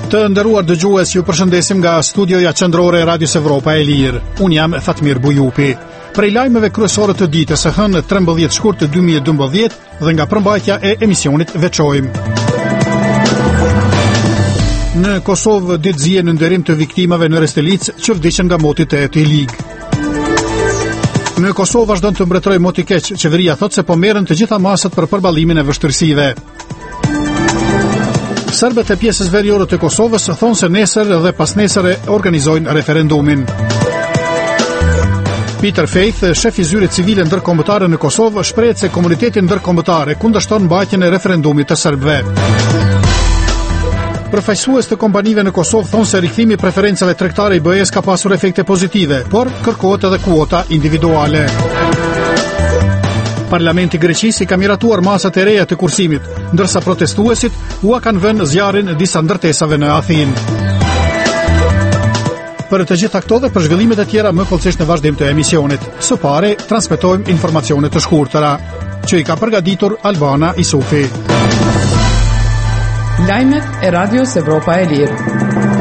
Të nderuar dëgjues, ju përshëndesim nga studioja qendrore e Radios Evropa e Lirë. Unë jam Fatmir Bujupi. Prej lajmeve kryesore të ditës së hënë 13 shkurt të 2012 dhe nga përmbajtja e emisionit veçojmë. Në Kosovë ditë zije në nderim të viktimave në Restelic që vdiqën nga moti të E-Lig. Në Kosovë vazhdon të mbretërojë moti keq, qeveria thotë se po merren të gjitha masat për përballimin e vështirësive. Serbët e pjesës veriore të Kosovës thonë se nesër dhe pas nesër organizojnë referendumin. Peter Faith, shef i zyrit civile ndërkombëtare në Kosovë, shprehet se komuniteti ndërkombëtar kundërshton mbajtjen e referendumit të serbëve. Përfaqësues të kompanive në Kosovë thonë se rikthimi i preferencave tregtare i BE-s ka pasur efekte pozitive, por kërkohet edhe kuota individuale. Parlamenti i Greqisë ka miratuar masat e reja të kursimit, ndërsa protestuesit ua kanë vënë zjarrin disa ndërtesave në Athinë. Për të gjitha këto dhe për zhvillimet e tjera më kollësisht në vazhdim të emisionit. Së pari, transmetojmë informacione të shkurtëra, që i ka përgatitur Albana Isufi. Lajmet e Radios Evropa e Lirë.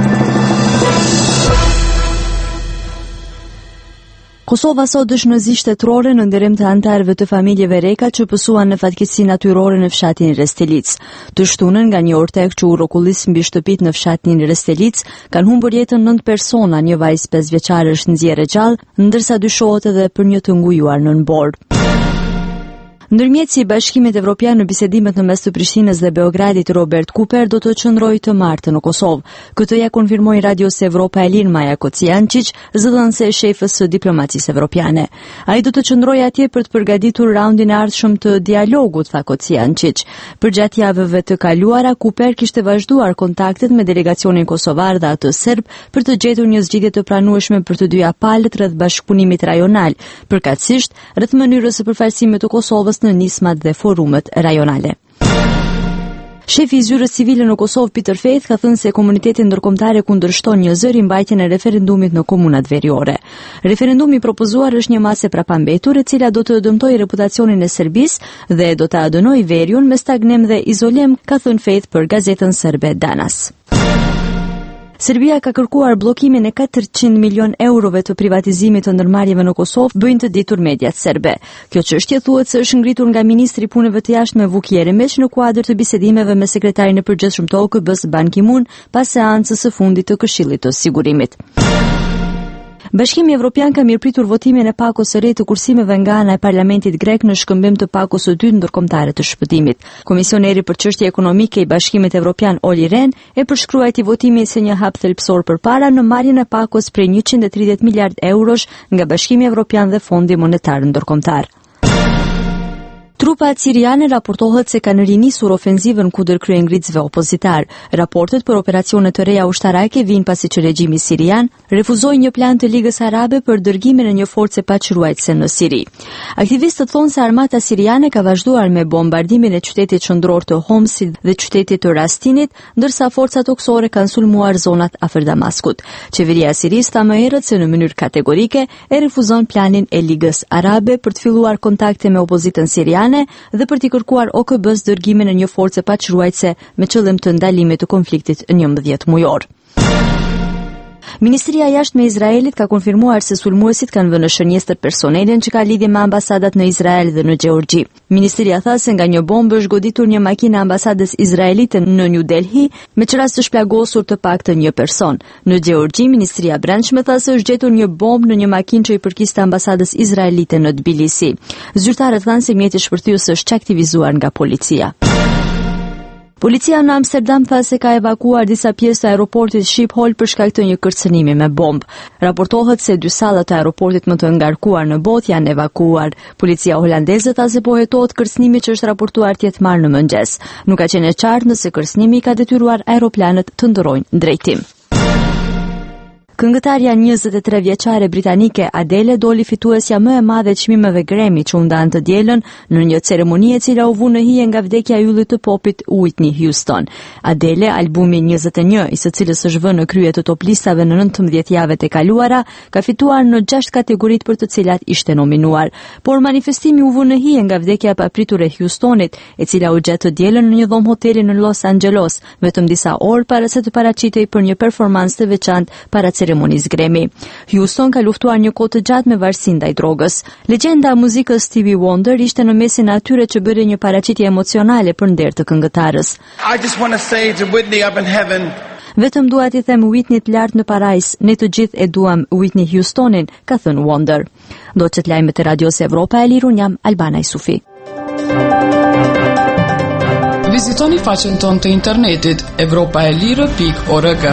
Kosova sot dëshnëzi shtetërore në nderim të antarëve të familjeve reka që pësuan në fatkeqësi natyrore në fshatin Restelic. Të shtunën nga një ortek që u rrokullis mbi shtëpitë në fshatin Restelic, kanë humbur jetën 9 persona, një vajzë 5 vjeçare është nxjerrë gjallë, ndërsa dyshohet edhe për një të ngujuar nën bord. Ndërmjetësi i Bashkimit Evropian në bisedimet në mes të Prishtinës dhe Beogradit, Robert Cooper do të qëndrojë të martë në Kosovë. Këtë ja konfirmoi Radios Evropa e Lirë Maja Kociančić, zëdhënëse e shefës së diplomacisë evropiane. Ai do të qëndrojë atje për të përgatitur raundin e ardhshëm të dialogut, tha Kociančić. Përgjatë javëve të kaluara, Cooper kishte vazhduar kontaktet me delegacionin kosovar dhe atë serb për të gjetur një zgjidhje të pranueshme për të dyja palët rreth bashkëpunimit rajonal, përkatësisht rreth mënyrës së përfaqësimit të Kosovës në nismat dhe forumet rajonale. Shefi i zyrës civile në Kosovë, Peter Faith, ka thënë se komuniteti ndërkombëtar kundërshton një zëri mbajtjen e referendumit në komunat veriore. Referendumi propozuar është një masë prapambetur e cila do të dëmtojë reputacionin e Serbisë dhe do të adënojë veriun me stagnim dhe izolem, ka thënë Faith për gazetën serbe Danas. Serbia ka kërkuar bllokimin e 400 milion eurove të privatizimit të ndërmarrjeve në Kosovë, bëjnë të ditur mediat serbe. Kjo çështje thuhet se është ngritur nga ministri i punëve të jashtme Vuk Jeremić në kuadër të bisedimeve me sekretarin e përgjithshëm të OKB-s Ban Ki-moon pas seancës së fundit të Këshillit të Sigurimit. Bashkimi Evropian ka mirëpritur votimin e pakos së re të kursimeve nga ana e Parlamentit grek në shkëmbim të pakos së dytë ndërkombëtare të shpëtimit. Komisioneri për çështje ekonomike i Bashkimit Evropian Olli Rehn e përshkruaj këtij votimi si një hap thelbësor përpara në marrjen e pakos prej 130 miliard eurosh nga Bashkimi Evropian dhe Fondi Monetar Ndërkombëtar. Trupat siriane raportohet se kanë rinisur ofenzivën kundër kryengritësve opozitar. Raportet për operacione të reja ushtarake vijnë pasi që regjimi sirian refuzoi një plan të Ligës Arabe për dërgimin e një force paçruajtëse në Siri. Aktivistët thonë se armata siriane ka vazhduar me bombardimin e qytetit qendror të Homsit dhe qytetit të Rastinit, ndërsa forcat toksore kanë sulmuar zonat afër Damaskut. Qeveria e Sirisë tha më herët se në mënyrë kategorike e refuzon planin e Ligës Arabe për të filluar kontakte me opozitën siriane dhe për t'i kërkuar OKB-s dërgimin e një force paçruajtëse me qëllim të ndalimit të konfliktit 11 mujor. Ministria e Jashtme e Izraelit ka konfirmuar se sulmuesit kanë vënë në shënjestër personelin që ka lidhje me ambasadat në Izrael dhe në Gjeorgji. Ministria tha se nga një bombë është goditur një makinë e ambasadës izraelite në New Delhi, me që rast të shplagosur të paktën një person. Në Gjeorgji, Ministria e Brendshme tha se është gjetur një bombë në një makinë që i përkiste ambasadës izraelite në Tbilisi. Zyrtarët thanë se mjeti shpërthyes është aktivizuar nga policia. Policia në Amsterdam tha se ka evakuar disa pjesë të aeroportit Schiphol për shkak të një kërcënimi me bombë. Raportohet se 2 salla të aeroportit më të ngarkuar në botë janë evakuar. Policia holandeze tha se po hetohet kërcënimi që është raportuar të jetë marrë në mëngjes. Nuk ka qenë e qartë nëse kërcënimi ka detyruar aeroplanët të ndrojnë drejtim. Këngëtarja 23 vjeçare britanike Adele doli fituesja më e madhe e çmimeve Grammy që u ndan të dielën në një ceremoni e cila u vu në hije nga vdekja e yllit të popit Whitney Houston. Adele, albumi 21, i së cilës është vënë në krye të top listave në 19 javët e kaluara, ka fituar në 6 kategoritë për të cilat ishte nominuar. Por manifestimi u vu në hije nga vdekja e papritur e Houstonit, e cila u gjet të dielën në një dhomë hoteli në Los Angeles, vetëm disa orë para se të paraqitej për një performancë të veçantë para ceremonisë Grammy. Houston ka luftuar një kohë të gjatë me varësinë ndaj drogës. Legjenda e muzikës Stevie Wonder ishte në mesin e atyre që bëri një paraqitje emocionale për nder të këngëtarës. I just want to say to Whitney up in heaven. Vetëm dua t'i them Whitney të lartë në parajs, ne të gjithë e duam Whitney Houstonin, ka thënë Wonder. Do që t'lajme të Radios Evropa e Lirë, unë jam Albana Isufi. Vizitoni faqen tonë të internetit evropaelire.org.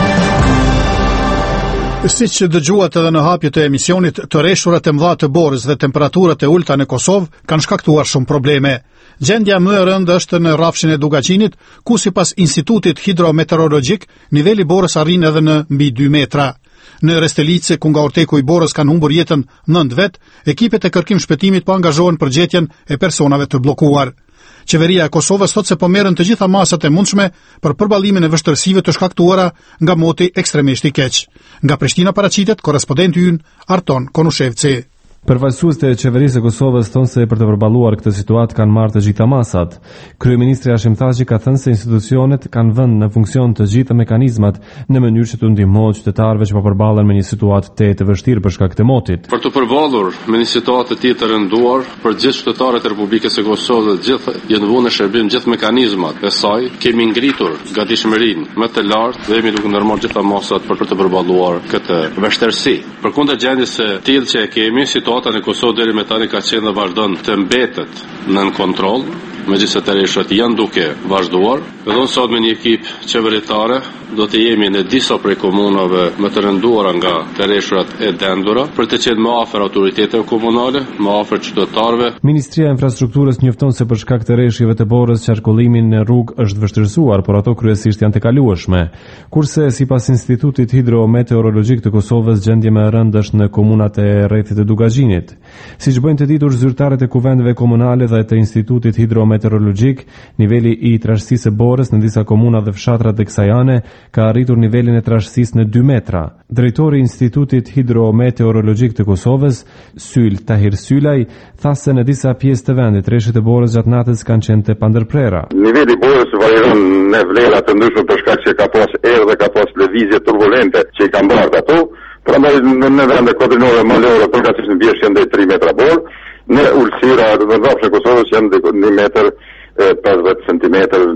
Siç dëgjuat edhe në hapjet e emisionit, të reshurat e mëdha të borës dhe temperaturat e ulta në Kosovë kanë shkaktuar shumë probleme. Gjendja më e rëndë është në rrafshin e Dugaçinit, ku sipas Institutit Hidrometeorologjik, niveli borës arrin edhe në mbi 2 metra. Në Restelice, ku nga orteku i borës kanë humbur jetën 9 vet, ekipet e kërkim shpëtimit po angazhohen për gjetjen e personave të bllokuar. Qeveria e Kosovës thot se po merren të gjitha masat e mundshme për përballimin e vështirësive të shkaktuara nga moti ekstremisht i keq. Nga Prishtina paraqitet korrespondenti ynë Arton Konushevci. Përfaqësuesit e qeverisë së Kosovës thonë se për të përballuar këtë situatë kanë marrë të gjitha masat. Kryeministri Hashim Thaçi ka thënë se institucionet kanë vënë në funksion të gjitha mekanizmat në mënyrë që të ndihmojnë qytetarëve që po përballen me një situatë të vështirë për shkak të motit. Për të përballur me një situatë të tillë të rënduar, për gjithë qytetarët e Republikës së Kosovës, gjithë janë vënë në shërbim gjithë mekanizmat e saj, kemi ngritur gatishmërinë më të lartë dhe jemi duke ndërmarrë gjitha masat për të përballuar këtë vështirësi. Përkundër gjendjes së tillë që e kemi, situata në Kosovë deri më tani ka qenë dhe vazhdon të mbetet nën kontroll, megjithëse të reshurat janë duke vazhduar. Edhe sot me një ekip qeveritare do të jemi në disa prej komunave më të rënduara nga të reshurat e dendura për të qenë më afër autoriteteve komunale, më afër qytetarëve. Ministria e Infrastrukturës njofton se për shkak të rreshjeve të borës qarkullimi në rrugë është vështirësuar, por ato kryesisht janë të kalueshme. Kurse sipas Institutit Hidrometeorologjik të Kosovës, gjendja më e rëndë është në komunat e rrethit të Dugaçinit. Siç bëjnë të ditur zyrtarët e kuvendeve komunale dhe të Institutit Hidrometeorologjik, niveli i trashësisë së borës në disa komuna dhe fshatra të kësaj ane ka arritur nivelin e trashësisë në 2 metra. Drejtori i Institutit Hidrometeorologjik të Kosovës, Syl Tahir Sylaj, tha se në disa pjesë të vendit rreshtet e borës gjatë natës kanë qenë të pandërprera. Niveli i borës varieron në vlera të ndryshme për shkak se ka pas erë dhe ka pas lëvizje turbulente që i kanë bardhë ato. Prandaj në vende kodrinore malore përgatitën në bjesh janë 3 metra borë, në ulësira dhe rrafshin e Kosovës janë 1 metër 50 cm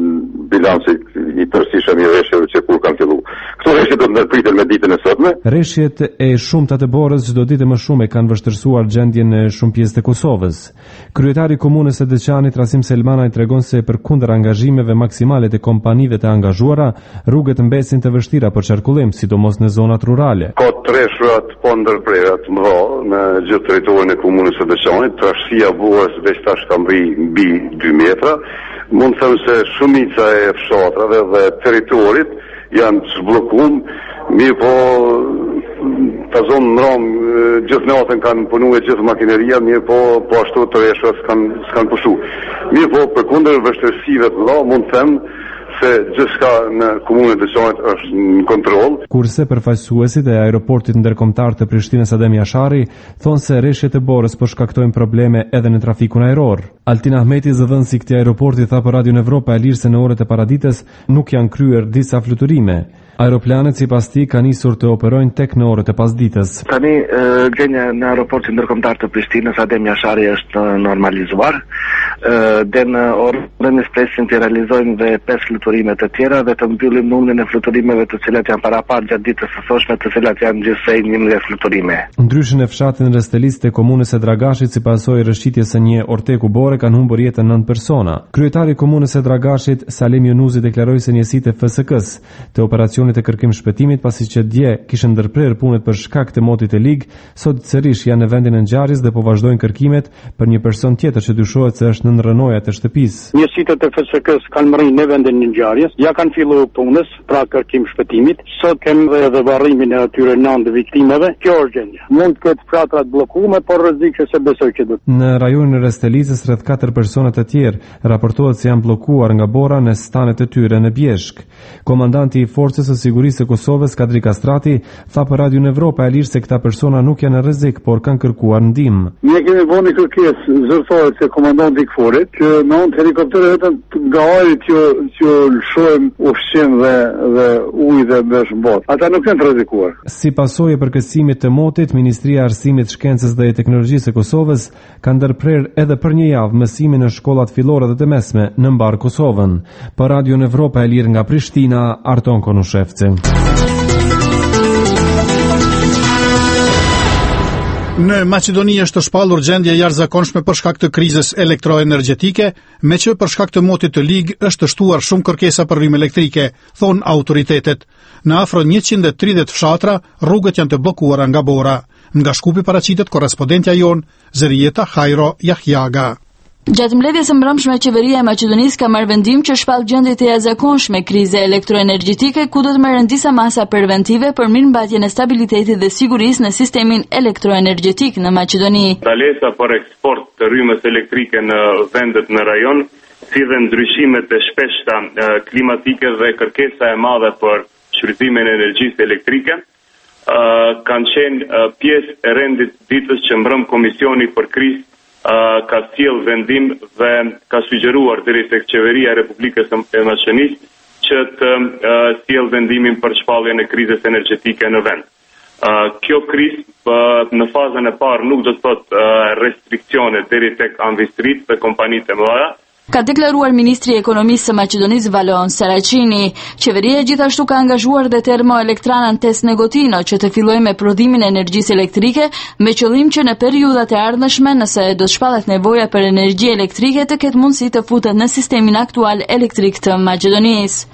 bilanci i tërësishëm i rreshjeve që kur kanë filluar. Këto rreshje do të ndërpriten me ditën e sotme. Rreshjet e shumta të borës çdo ditë më shumë kanë vështirësuar gjendjen në shumë pjesë të Kosovës. Kryetari i komunës së Deçanit Rasim Selmanaj tregon se përkundër angazhimeve maksimale të kompanive të angazhuara, rrugët mbesin të vështira për qarkullim, sidomos në zonat rurale. Ka rreshrat po ndërprera të mëdha në gjithë territorin e komunës së Deçanit, trashësia borës veç tash ka mbi 2 metra. Mund të them se shumica e fshatrave dhe territorit janë zbulluar, mirë po ta zonë në Romë gjithë natën kanë punuar gjithë makineria, mirë po ashtu të rreshtat s'kan pushu. Mirë po përkundër vështirësive të mëdha mund të them se gjithçka në komunën e Deçanit është në kontroll. Kurse përfaqësuesit e aeroportit ndërkombëtar të Prishtinës Adem Jashari thonë se rreshjet e borës po shkaktojnë probleme edhe në trafikun ajror. Altin Ahmeti, zëdhënësi i këtij aeroporti, tha për Radio Evropa e Lirë se në orët e paradites nuk janë kryer disa fluturime. Aeroplanet sipas tij kanë nisur të operojnë tek në orët e pasdites. Tani gjendja në aeroportin ndërkombëtar të Prishtinës Adem Jashari është normalizuar. Dhe në orën e presim të realizojmë dhe 5 fluturime të tjera dhe të mbyllim numrin e fluturimeve të cilat janë parapar gjatë ditës së sotme, të cilat janë gjithsej 11 fluturime. Ndryshe në fshatin Restelis të komunës së Dragashit, si pasojë rrëshqitjes së një orteku bore, kanë humbur jetën 9 persona. Kryetari i komunës së Dragashit, Salim Yunuzi, deklaroi se njësitë e FSK-s të operacionit e kërkim shpëtimit, pasi që dje kishte ndërprerë punët për shkak të motit të ligë, sot sërish janë në vendin e ngjarjes dhe po vazhdojnë kërkimet për një person tjetër që dyshohet se është në në rënojat e shtëpisë. Njësitët e FSK-s kanë marrë në vendin e ngjarjes, ja kanë filluar punës, pra kërkim shpëtimit. Sot kemi edhe varrimin e atyre 9 viktimave. Kjo është gjendja. Mund të ketë fshatrat bllokuar, por rrezikshëm se besoj që do. Në rajonin e Restelicës rreth 4 persona të tjerë raportohet se janë bllokuar nga bora në stanet e tyre në Bjeshk. Komandanti i Forcës së Sigurisë së Kosovës, Kadri Kastrati, tha për Radio Evropa e Lirë se këta persona nuk janë në rrezik, por kanë kërkuar ndihmë. Ne kemi vënë kërkesë zyrtare te komandanti i Forit që me anë helikoptere vetëm nga ajri që lëshojmë ushqim dhe ujë dhe vesh botë. Ata nuk janë të rrezikuar. Si pasojë e përkëtësimit të motit, Ministria e Arsimit, Shkencës dhe Teknologjisë së Kosovës ka ndërprer edhe për një javë mësimin në shkollat fillore dhe të mesme në mbar Kosovën. Për Radio Evropa e Lirë nga Prishtina, Arton Konushevci. Në Maqedoni është shpallur gjendje jashtëzakonshme për shkak të krizës elektroenergjetike, me që për shkak të motit të ligë është shtuar shumë kërkesa për rrymë elektrike, thon autoritetet. Në afro 130 fshatra, rrugët janë të bllokuara nga bora. Nga Shkupi paraqitet korrespondentja jon, Zërijeta Hajro Jahjaga. Gjatë mbledhjes së mbrëmshme, qeveria e Maqedonisë ka marrë vendim që shpall gjendjet e jashtëzakonshme krize elektroenergjetike, ku do të merren disa masa preventive për mirëmbajtjen e stabilitetit dhe sigurisë në sistemin elektroenergjetik në Maqedoni. Ndalesa për eksport të rrymës elektrike në vendet në rajon, si dhe ndryshimet e shpeshta klimatike dhe kërkesa e madhe për shfrytëzimin e energjisë elektrike, kanë qenë pjesë e rendit ditës që mbrëm Komisioni për Krizë ka sjell vendim dhe ka sugjeruar deri tek qeveria e Republikës së Maqedonisë që të sjell vendimin për shpalljen e krizës energjetike në vend. Kjo krizë në fazën e parë nuk do të thotë restriksione deri tek anëvistrit dhe kompanitë e mëdha. Ka deklaruar Ministri i Ekonomisë së Maqedonisë Valon Saracini. Qeveria gjithashtu ka angazhuar dhe termoelektranën Tes Negotino që të fillojë me prodhimin e energjisë elektrike me qëllim që në periudhat e ardhshme, nëse do të shpallet nevoja për energji elektrike, të ketë mundësi të futet në sistemin aktual elektrik të Maqedonisë.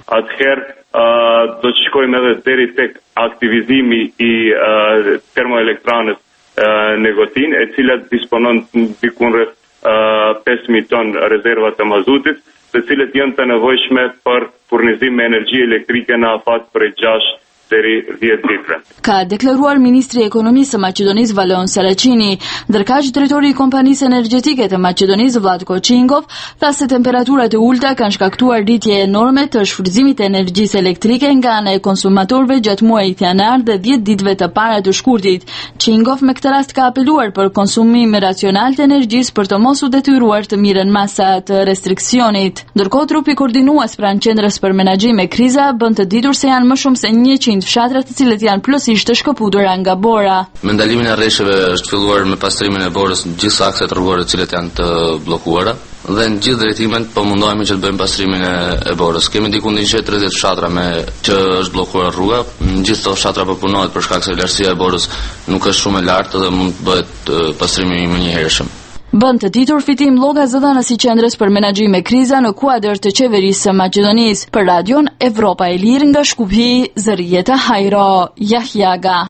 Atëherë do të shkojmë edhe deri tek aktivizimi i termoelektranës Negotin, e cila disponon diku rreth 5.000 ton rezerva të mazutit, të cilët janë të nevojshme për furnizim me energji elektrike në afat për 6 deri 10 ditëve. Ka deklaruar Ministri i Ekonomisë së Maqedonisë Valon Saracini. Ndërkaq drejtori i Kompanisë Energjetike të Maqedonisë Vlatko Çingov tha se temperaturat e ulta kanë shkaktuar rritje enorme të shfrytëzimit të energjisë elektrike nga ana e konsumatorëve gjatë muajit janar dhe 10 ditëve të para të shkurtit. Çingov me këtë rast ka apeluar për konsumim racional të energjisë për të mos u detyruar të mirën masa të restriksionit. Ndërkohë trupi koordinues pranë Qendrës për Menaxhim me Kriza bën të ditur se janë më shumë se 100 fshatra të cilët janë plotësisht të shkëputura nga bora. Me ndalimin e rresheve është filluar me pastrimin e borës në gjithë akset rrugore të cilët janë të bllokuara dhe në gjithë drejtimet po mundohemi që të bëjmë pastrimin e borës. Kemi diku 130 fshatra që është bllokuar rruga. Në gjithë këto fshatra po punohet për shkak se lartësia e borës nuk është shumë e lartë dhe mund të bëhet pastrimi më njëhershëm. Bën të ditur fitim lloga zëdhënës i Qendrës për Menaxhim me Kriza në kuadër të qeverisë së Maqedonisë. Për Radion Evropa e Lirë nga Shkupi, Zërijeta Hajro Jahjaga.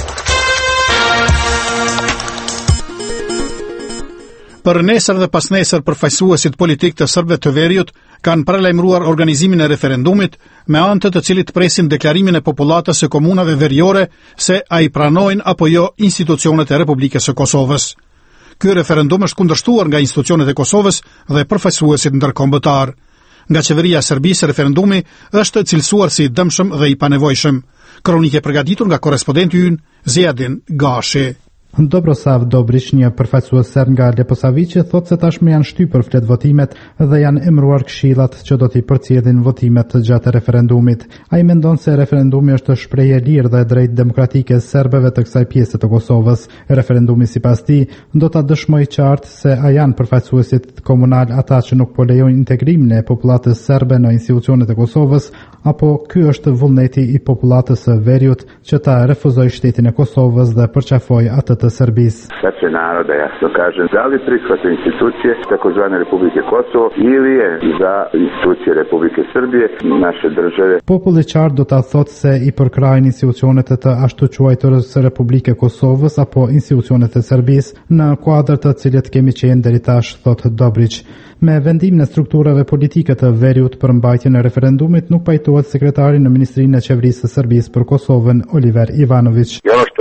Për nesër dhe pasnesër përfaqësuesit politik të serbëve të Veriut kanë paralajmëruar organizimin e referendumit me anë të cilit presin deklarimin e popullatës së komunave veriore se ai pranojnë apo jo institucionet e Republikës së Kosovës. Ky referendum është kundërshtuar nga institucionet e Kosovës dhe përfaqësuesit ndërkombëtar. Nga qeveria e Serbisë, referendumi është cilësuar si dëmshëm dhe i panevojshëm. Kronike përgatitur nga korrespondenti ynë Ziadin Gashi. Dobrosav Dobrić, një përfaqësues serb nga Leposaviqi, thotë se tashmë janë shtypur flet votimet dhe janë emëruar këshillat që do t'i përcjellin votimet gjatë referendumit. Ai mendon se referendumi është shprehje e lirë dhe drejt demokratike e serbëve të kësaj pjese të Kosovës. Referendumi sipas tij do ta dëshmojë qartë se a janë përfaqësuesit komunal ata që nuk po lejojnë integrimin e popullatës serbe në institucionet e Kosovës, apo ky është vullneti i popullatës së Veriut që ta refuzojë shtetin e Kosovës dhe përqafojë atë të Serbisë. Dakle, naroda jasno kaže da li prihvata institucije takozvane Republike Kosovo ili je za institucije Republike Srbije, naše države. Populli qartë do ta thotë se i përkrajnë institucionet e të ashtu quajturës së Republike Kosovës apo institucionet e Serbisë në kuadër të cilët kemi qenë deri tash, thotë Dobrić. Me vendimin e strukturave politike të veriut për mbajtjen e referendumit nuk pajtohet sekretari në Ministrinë e Qeverisë së Serbisë për Kosovën, Oliver Ivanović.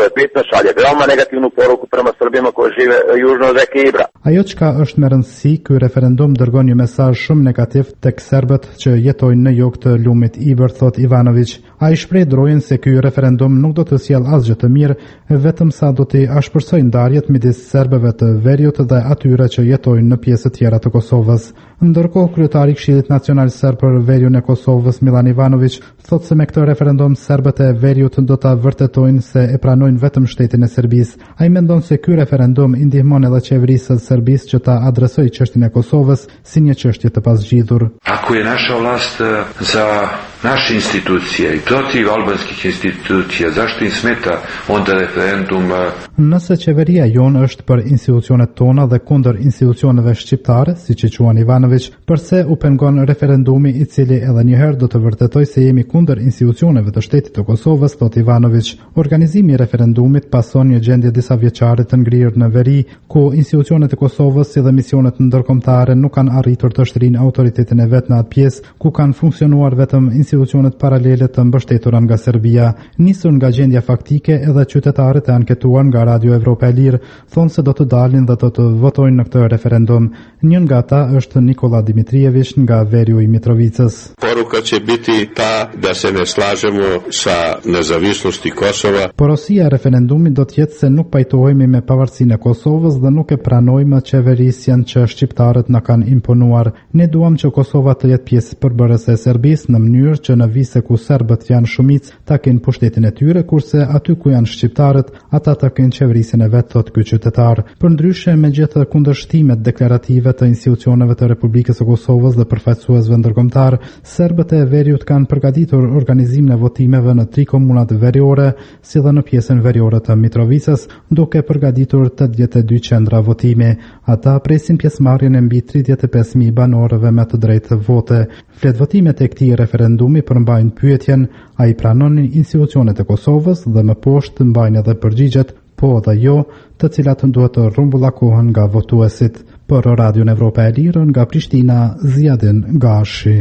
Ajo çka është me rëndësi, ky referendum dërgon një mesazh shumë negativ tek serbët që jetojnë në jog të lumit Ibër, thot Ivanović. Ai shpreh drojën se ky referendum nuk do të sjellë asgjë të mirë, vetëm sa do të ashpërsojë ndarjet midis serbëve të veriut dhe atyre që jetojnë në pjesë të tjera të Kosovës. Ndërkohë, kryetari i Këshillit Nacional Serb për veriun e Kosovës, Milan Ivanović, thotë se me këtë referendum serbët e veriut do ta vërtetojnë se e pranojnë vetëm shtetin e Serbisë. Ai mendon se ky referendum i ndihmon edhe qeverisë së Serbisë që ta adresojë çështjen e Kosovës si një çështje të pasgjidhur. Ako je naša vlast za naše institucije i protiv albanskih institucija, zašto im smeta onda referendum? Nëse qeveria jonë është për institucionet tona dhe kundër institucioneve shqiptare, siç e quan Ivanović, përse u pengon referendumi i cili edhe një herë do të vërtetoj se jemi kundër institucioneve të shtetit të Kosovës, thot Ivanović. Organizimi i referendumit pason një gjendje disa vjeçare të ngrirë në veri, ku institucionet e Kosovës si dhe misionet ndërkombëtare nuk kanë arritur të shtrijnë autoritetin e vet në atë pjesë ku kanë funksionuar vetëm institucionet paralele të mbështetura nga Serbia. Nisur nga gjendja faktike, edhe qytetarët e anketuar nga Radio Evropa e Lirë thonë se do të dalin dhe do të votojnë në këtë referendum. Një nga ata është Nikola Dimitrijević nga Veriu i Mitrovicës. Poruka će biti ta da se ne slažemo sa nezavisnosti Kosova. Porosia e referendumit do të jetë se nuk pajtohemi me pavarësinë e Kosovës dhe nuk e pranojmë qeverisjen që shqiptarët na kanë imponuar. Ne duam që Kosova të jetë pjesë përbërëse e Serbisë në mënyrë që në vise ku serbët janë shumicë ta kenë pushtetin e tyre, kurse aty ku janë shqiptarët, ata ta kenë qeverisjen e vet, thot ky qytetar. Përndryshe, megjithë kundërshtimet deklarative të institucioneve të Republikës së Kosovës dhe përfaqësuesve ndërkombëtar, serbët e veriut kanë përgatitur organizimin e votimeve në 3 komunat veriore, si dhe në pjesën veriore të Mitrovicës, duke përgatitur 82 qendra votimi. Ata presin pjesëmarrjen e mbi 35.000 banorëve me të drejtë vote. Fletvotimet e këtij referendumi përmbajnë pyetjen: a i pranonin institucionet e Kosovës, dhe më poshtë mbajnë edhe përgjigjet po dhe jo, të cilat duhet të rrumbullakohen nga votuesit. Për Radion Evropa e Lirë nga Prishtina, Ziadin Gashi.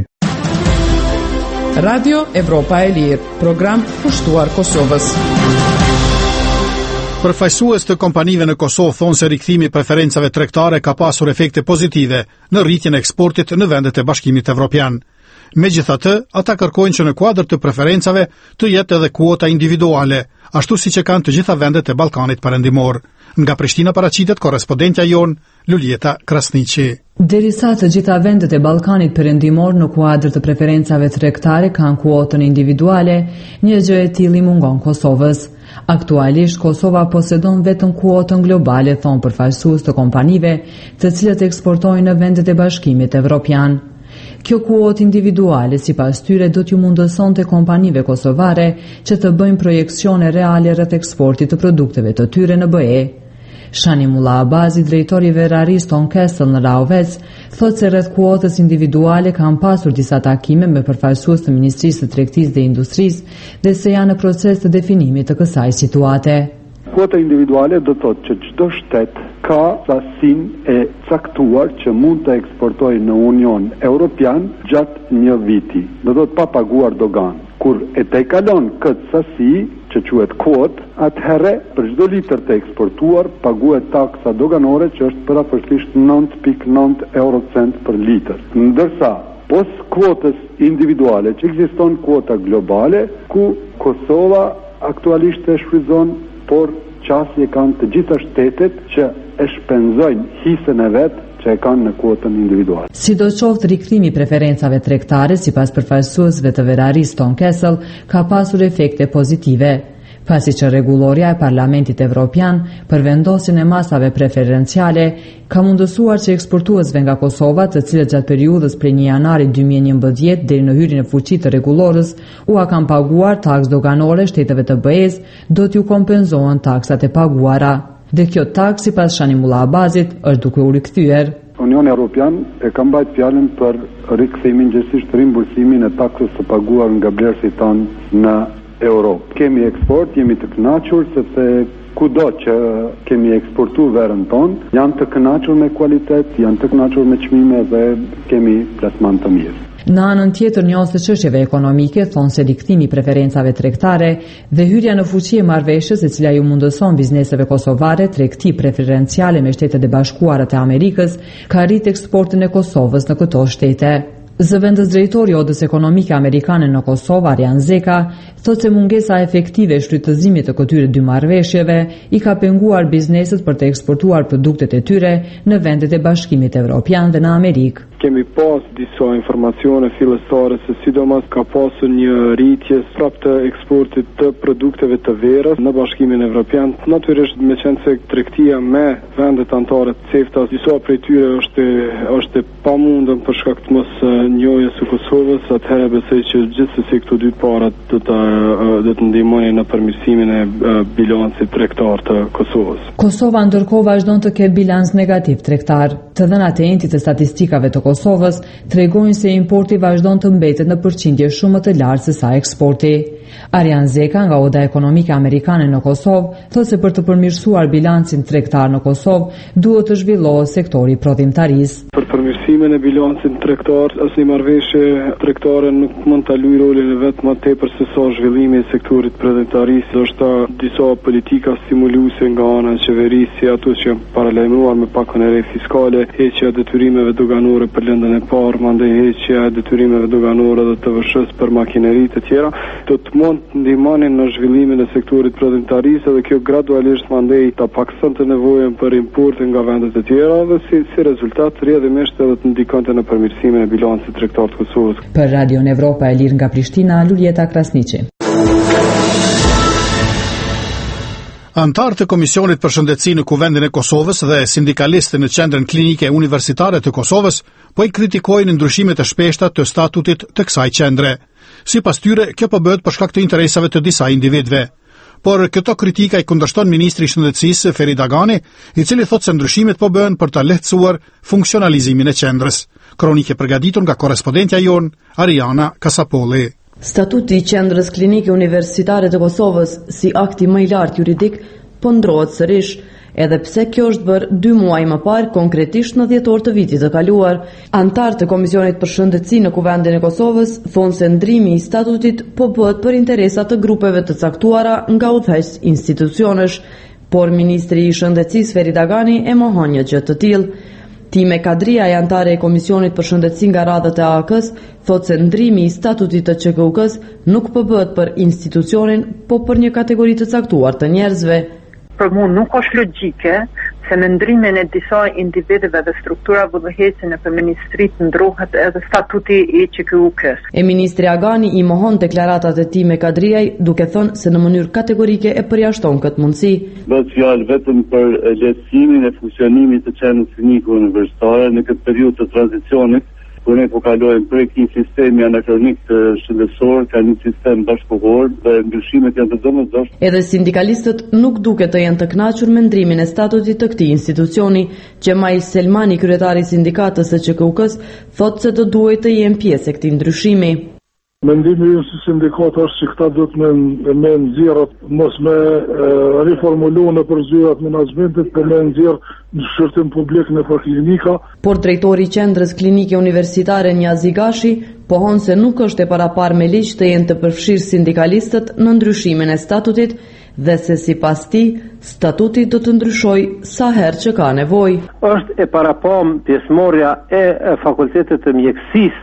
Radio Evropa e Lirë, program pushtuar Kosovës. Përfaqësues të kompanive në Kosovë thonë se rikthimi i preferencave tregtare ka pasur efekte pozitive në rritjen e eksportit në vendet e Bashkimit Evropian. Megjithatë, ata kërkojnë që në kuadër të preferencave të jetë edhe kuota individuale, ashtu siç e kanë të gjitha vendet e Ballkanit Perëndimor. Nga Prishtina paraqitet korrespondentja jon Luljeta Krasniqi. Derisa të gjitha vendet e Ballkanit Perëndimor në kuadër të preferencave tregtare kanë kuotën individuale, një gjë e tillë mungon Kosovës. Aktualisht Kosova posedon vetëm kuotën globale, thon përfaqësues të kompanive, të cilët eksportojnë në vendet e Bashkimit Evropian. Kjo kuotë individuale sipas tyre do t'ju mundësonte kompanive kosovare që të bëjnë projekcione reale rreth eksportit të produkteve të tyre në BE. Shani Mulla Abazi, drejtori veraris Ton Kessel në Raovec, thotë se rreth kuotës individuale kanë pasur disa takime me përfaqësues të Ministrisë së Tregtisë dhe Industrisë dhe se janë në proces të definimit të kësaj situate. Kuota individuale do thotë që çdo shtet ka sasinë e caktuar që mund të eksportojë në Union Evropian gjatë një viti. Do thotë pa paguar dogan. Kur e tejkalon këtë sasi, që quhet kuotë, atëherë për çdo litër të eksportuar paguhet taksa doganore që është përafërsisht 9.9 eurocent për litër. Ndërsa pos kuotës individuale që ekziston kuota globale, ku Kosova aktualisht e shfrytëzon, por qasje kanë të gjitha shtetet që e shpenzojnë hisën e vet që e kanë në kuotën individuale. Sidoqoftë, rikthimi i preferencave tregtare sipas përfaqësuesve të veraris Ton Kessel ka pasur efekte pozitive, pasi që rregulloria e Parlamentit Evropian për vendosjen e masave preferenciale ka mundësuar që eksportuesve nga Kosova, të cilët gjatë periudhës prej 1 janari 2011 deri në hyrjen e fuqi të rregullorës u kanë paguar taksë doganore shteteve të BE-s, do t'ju kompenzohen taksat e paguara. Dhe kjo taksë sipas Shani Mulla Abazit është duke u rikthyer. Unioni Evropian e ka mbajtur fjalën për rikthimin, gjithsesi rimbursimin e taksës së paguar nga blerësit tanë në Europë. Kemi eksport, jemi të kënaqur sepse kudo që kemi eksportuar verën tonë, janë të kënaqur me kualitet, janë të kënaqur me çmime dhe kemi plasman të mirë. Në anën tjetër, njëse të çështjeve ekonomike thonë se rikthimi i preferencave tregtare dhe hyrja në fuqi e marrëveshjes e cila ju mundëson bizneseve kosovare tregti preferenciale me Shtetet e Bashkuara të Amerikës ka rrit eksportin e Kosovës në këto shtete. Zëvendës drejtori i Odës Ekonomike Amerikane në Kosovë, Arjan Zeka, thotë se mungesa efektive e shfrytëzimit të këtyre dy marrëveshjeve i ka penguar bizneset për të eksportuar produktet e tyre në vendet e Bashkimit Evropian dhe në Amerikë. Kemi pas disa informacione fillestare se sidomos ka pasur një rritje prapë të eksportit të produkteve të verës në Bashkimin Evropian. Natyrisht me qenë se tregtia me vendet anëtare të CEFTA-s, disa prej tyre është pamundën për shkak të mos njohjes së Kosovës, atëherë besoj që gjithsesi këto dy parat do të ndihmojnë në përmirësimin e bilancit tregtar të Kosovës. Kosova ndërkohë vazhdon të ketë bilans negativ tregtar. Të dhënat e entit të statistikave të Kosovës tregojnë se importi vazhdon të mbetet në përqindje shumë të lartë se sa eksporti. Arjan Zeka nga Oda Ekonomike Amerikane në Kosovë thotë se për të përmirësuar bilancin tregtar në Kosovë duhet të zhvillohet sektori prodhimtarisë. Për përmirësimin e bilancit tregtar, asnjë marrëveshje tregtare nuk mund ta luajë rolin e vet më tepër se sa zhvillimi i sektorit prodhimtarisë. Është disa politika stimuluese nga ana e qeverisë, si ato që paralajmëruar me pakon e re fiskale, heqja e detyrimeve doganore për lëndën e parë, mandej heqja e detyrimeve doganore dhe të vëshës për makineri të tjera, do të mund të ndihmonin në zhvillimin e sektorit prodhimtarisë dhe kjo gradualisht mandej ta paksonte nevojën për importe nga vendet e tjera dhe si rezultat rrjedhimisht edhe të ndikonte në përmirësimin e bilancit tregtar të Kosovës. Për Radio Evropa e Lirë nga Prishtina, Luljeta Krasniqi. Antarë të Komisionit për Shëndetësi në Kuvendin e Kosovës dhe sindikalistë në Qendrën Klinike Universitare të Kosovës po i kritikojnë ndryshimet e shpeshta të statutit të kësaj qendre. Sipas tyre, kjo po bëhet për shkak të interesave të disa individëve. Por këto kritika i kundërshton ministri i Shëndetësisë Ferit Agani, i cili thotë se ndryshimet po bëhen për të lehtësuar funksionalizimin e qendrës. Kronikë e përgatitur nga korrespondentja jon Ariana Kasapolli. Statuti i Qendrës Klinike Universitare të Kosovës si akti më i lartë juridik po ndrohet sërish, edhe pse kjo është bërë 2 muaj më parë, konkretisht në dhjetor të vitit të kaluar. Antarë të Komisionit për Shëndetësi në Kuvendin e Kosovës thonë se ndrimi i statutit po bëhet për interesat të grupeve të caktuara nga udhëheqës institucionesh, por ministri i Shëndetësisë Ferit Agani e mohon një gjë të tillë. Time Kadria e antare e Komisionit për Shëndetësi nga radhët e AK-s thotë se ndrimi i statutit të QK-s nuk po bëhet për institucionin, po për një kategori të caktuar të njerëzve. Për mua nuk është logjike se me ndrimin e disa individëve dhe struktura vullnetëse në ministrit ndrohet edhe statuti i QK-s. E ministri Agani i mohon deklaratat e Time Kadriaj, duke thënë se në mënyrë kategorike e përjashton këtë mundësi. Bëhet fjalë vetëm për lehtësimin e funksionimit të Qendrës Klinike Universitare në këtë periudhë të tranzicionit, kur ne po kalojmë prej një sistemi anakronik të shëndetësor ka një sistem bashkëkohor dhe ndryshimet janë të domosdoshme. Edhe sindikalistët nuk duket të jenë të kënaqur me ndrimin e statutit të këtij institucioni. Gjemaj Selmani, kryetari i sindikatës së QK-s, thotë se do duhet të jenë pjesë e këtij ndryshimi. Mendimi im si sindikat është që këta do të me nxjerrat, mos me riformulu në përzyrat menaxhmentit, por me nxjerr në shërtim publik në klinika. Por drejtori i Qendrës Klinike Universitare Njazi Gashi pohon se nuk është e parapar me ligj të jenë të përfshirë sindikalistët në ndryshimin e statutit dhe se sipas tij statuti do të ndryshojë sa herë që ka nevojë. Është e parapam pjesëmarrja e fakultetit të mjekësisë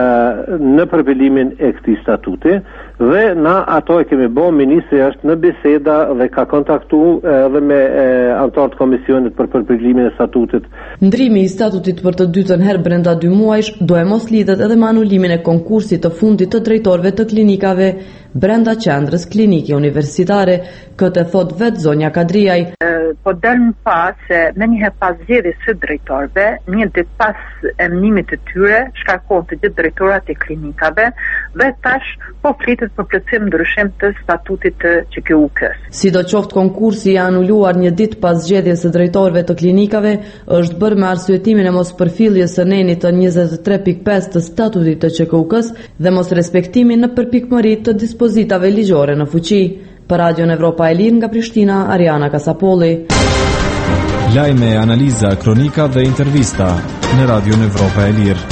në përpilimin e këtij statuti dhe na ato e kemi bërë, ministri është në biseda dhe ka kontaktuar edhe me anëtarët e komisionit për përpilimin e statutit. Ndrimi i statutit për të dytën herë brenda 2 muajsh do e mos lidhet edhe me anulimin e konkursit të fundit të drejtorëve të klinikave brenda Qendrës Klinike Universitare, këtë thot vetë zonja Kadriaj. Po dalën pas se me njëherë pas zgjedhjes së drejtorëve, një ditë pas emënimit të tyre, shkarkohen të gjithë drejtorat e klinikave dhe tash po flitet për plotësim ndryshim të statutit të QK-s. Sidoqoftë konkursi i anuluar një ditë pas zgjedhjes së drejtorëve të klinikave është bërë me arsyetimin e mos përfilljes së nenit të 23.5 të statutit të QK-s dhe mos respektimin në përpikmëri të dispozitave ligjore në fuqi. Për Radion Evropa e Lirë nga Prishtina, Ariana Kasapolli. Lajme, analiza, kronika dhe intervista në Radion Evropa e Lirë.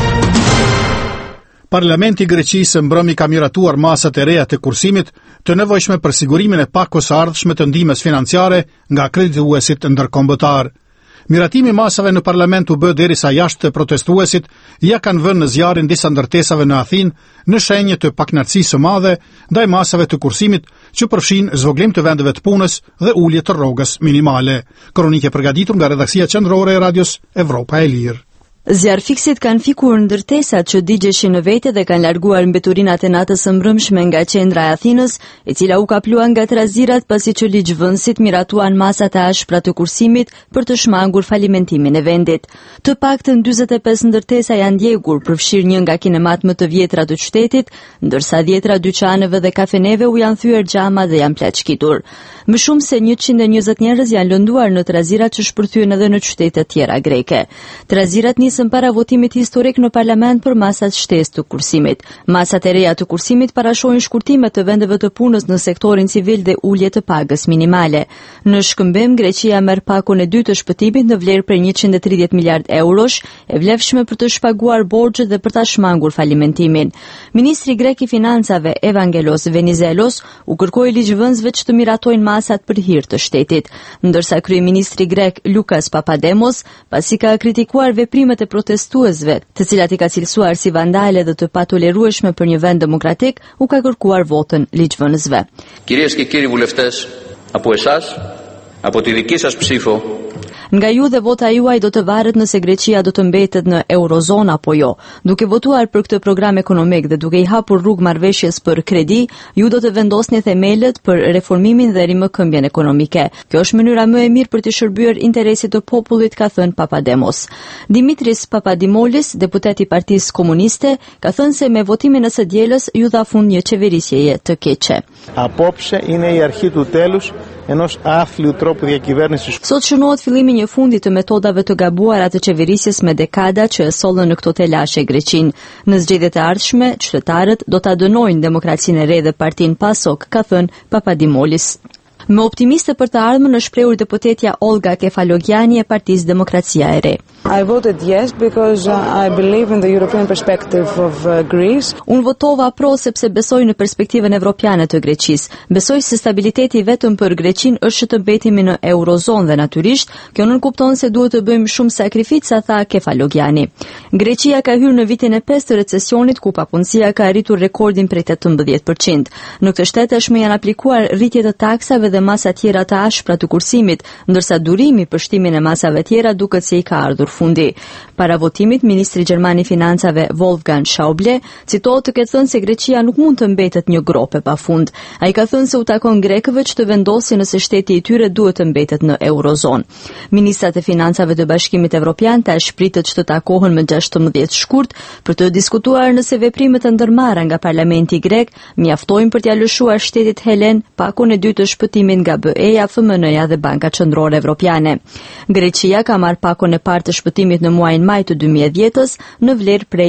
Parlamenti i Greqisë mbrëmi ka miratuar masat e reja të kursimit të nevojshme për sigurimin e pakosardhshme të ndihmës financiare nga kredituesit ndërkombëtar. Miratimi masave në parlament u bë derisa jashtë të protestuesit ja kanë vënë në zjarrin disa ndërtesave në Athinë në shenjë të pakënaqësisë së madhe ndaj masave të kursimit që përfshin zvoglim të vendeve të punës dhe ulje të rrogës minimale. Kronikë e përgatitur nga redaksia qendrore e Radios Evropa e Lirë. Zjarfiksit kanë fikur ndërtesat që digjeshin në vete dhe kanë larguar mbeturinat e natës së mbrëmshme nga qendra e Athinës, e cila u kaplua nga trazirat pasi që ligjvënësit miratuan masat e ashpra të kursimit për të shmangur falimentimin e vendit. Të paktën 45 ndërtesa janë djegur, përfshirë një nga kinemat më të vjetra të qytetit, ndërsa 10 dyqaneve dhe kafeneve u janë thyer xhama dhe janë plaçkitur. Më shumë se 120 njerëz janë lënduar në trazirat që shpërthyen edhe në qytete të tjera greke. Trazirat nisën para votimit historik në parlament për masat shtesë të kursimit. Masat e reja të kursimit parashojnë shkurtime të vendeve të punës në sektorin civil dhe ulje të pagës minimale. Në shkëmbim, Greqia merr pakun e dytë të shpëtimit në vlerë për 130 miliard eurosh, e vlefshme për të shpaguar borxhet dhe për ta shmangur falimentimin. Ministri grek i financave Evangelos Venizelos u kërkoi ligjvënësve që të miratojnë masat për hir të shtetit, ndërsa kryeministri grek Lukas Papademos pasi ka kritikuar veprimet e protestuesve, të cilat i ka cilësuar si vandale dhe të patolerueshme për një vend demokratik, u ka kërkuar votën ligjvënësve. Κυρίες και κύριοι βουλευτές, από εσάς, από τη δική σας ψήφο, Nga ju dhe vota juaj do të varet nëse Greqia do të mbetet në eurozon apo jo. Duke votuar për këtë program ekonomik dhe duke i hapur rrugë marrëveshjes për kredi, ju do të vendosni themelët për reformimin dhe rimëkëmbjen ekonomike. Kjo është mënyra më e mirë për të shërbyer interesit të popullit, ka thënë Papademos. Dimitris Papadimolis, deputet i Partisë Komuniste, ka thënë se me votimin e së dielës ju dha fund një qeverisjeje të keqe. Απόψε είναι η αρχή του τέλους ενός άθλιου τρόπου διακυβέρνησης. Sot shënohet fillimi një fundi të metodave të gabuara të qeverisjes me dekada që e sollën në këto telashe Greqinë. Në zgjedhjet e ardhshme, qytetarët do ta dënojnë demokracinë e re dhe partinë PASOK, ka thënë Papadimolis. Me optimiste për të ardhmen është shprehur deputetja Olga Kefalogiani e Partisë Demokracia e Re. I voted yes because I believe in the European perspective of Greece. Unë votova pro sepse besoj në perspektivën evropiane të Greqisë. Besoj se stabiliteti vetëm për Greqinë është që të mbetemi në eurozonë dhe natyrisht, kjo nënkupton se duhet të bëjmë shumë sakrifica, tha Kefalogiani. Greqia ka hyrë në vitin e 5 të recesionit ku papunësia ka arritur rekordin prej 18%. Në këtë shtet tashmë janë aplikuar rritje të taksave dhe masa tjera të ashpra të kursimit, ndërsa durimi për shtimin e masave tjera duket se i ka ardhur fundi. Para votimit, ministri gjerman i financave Wolfgang Schauble citohet të ketë thënë se Greqia nuk mund të mbetet një grope pa fund. Ai ka thënë se u takon grekëve që të vendosin nëse shteti i tyre duhet të mbetet në eurozon. Ministrat e financave të Bashkimit Evropian tash pritet që të takohen më 16 shkurt për të diskutuar nëse veprimet e ndërmarra nga parlamenti grek mjaftojnë për t'ia lëshuar shtetit helen pakun e dytë të shpëtimit nga BE-ja, FMN-ja dhe Banka Qendrore Evropiane. Greqia ka marrë pakun e parë të shpëtimit në muajin maj të 2010-s në vlerë prej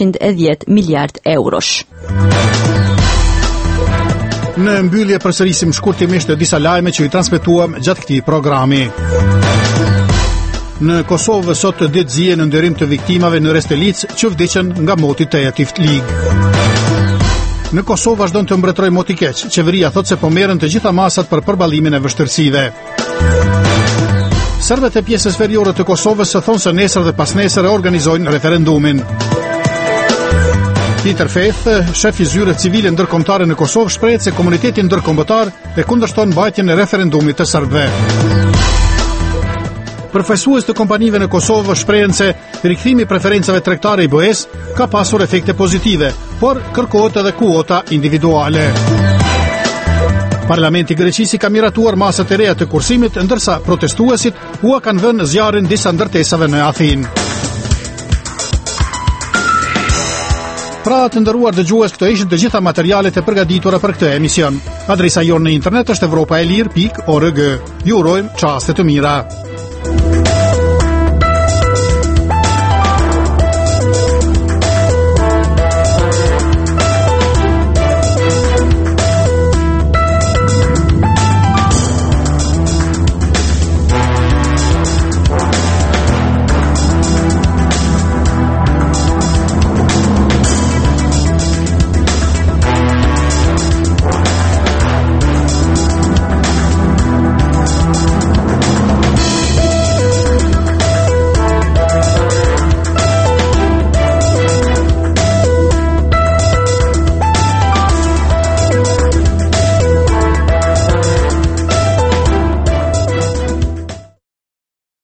110 miliard eurosh. Në mbyllje përsërisim shkurtimisht disa lajme që i transmetuam gjatë këtij programi. Në Kosovë sot ditë zije në nderim të viktimave në Restelic që vdiqën nga moti Teativt Lig. Në Kosovë vazhdon të mbretërojë moti keq. Qeveria thotë se po merren të gjitha masat për përballimin e vështirësive. Serbët e pjesës veriore të Kosovës thonë se nesër dhe pas nesër organizojnë referendumin. Peter Faith, shef i zyrës civile ndërkombëtare në Kosovë, shprehet se komuniteti ndërkombëtar e kundërshton mbajtjen e referendumit të serbëve. Përfaqësues të kompanive në Kosovë shprehen se rikthimi i preferencave tregtare i BE-s ka pasur efekte pozitive, por kërkohet edhe kuota individuale. Parlamenti i Greqisë ka miratuar masat e reja të kursimit, ndërsa protestuesit u kanë vënë zjarrin disa ndërtesave në Athinë. Pra të nderuar dëgjues, këto ishin të gjitha materialet e përgatitura për këtë emision. Adresa jonë në internet është evropaelir.org. Ju urojmë çaste të mira.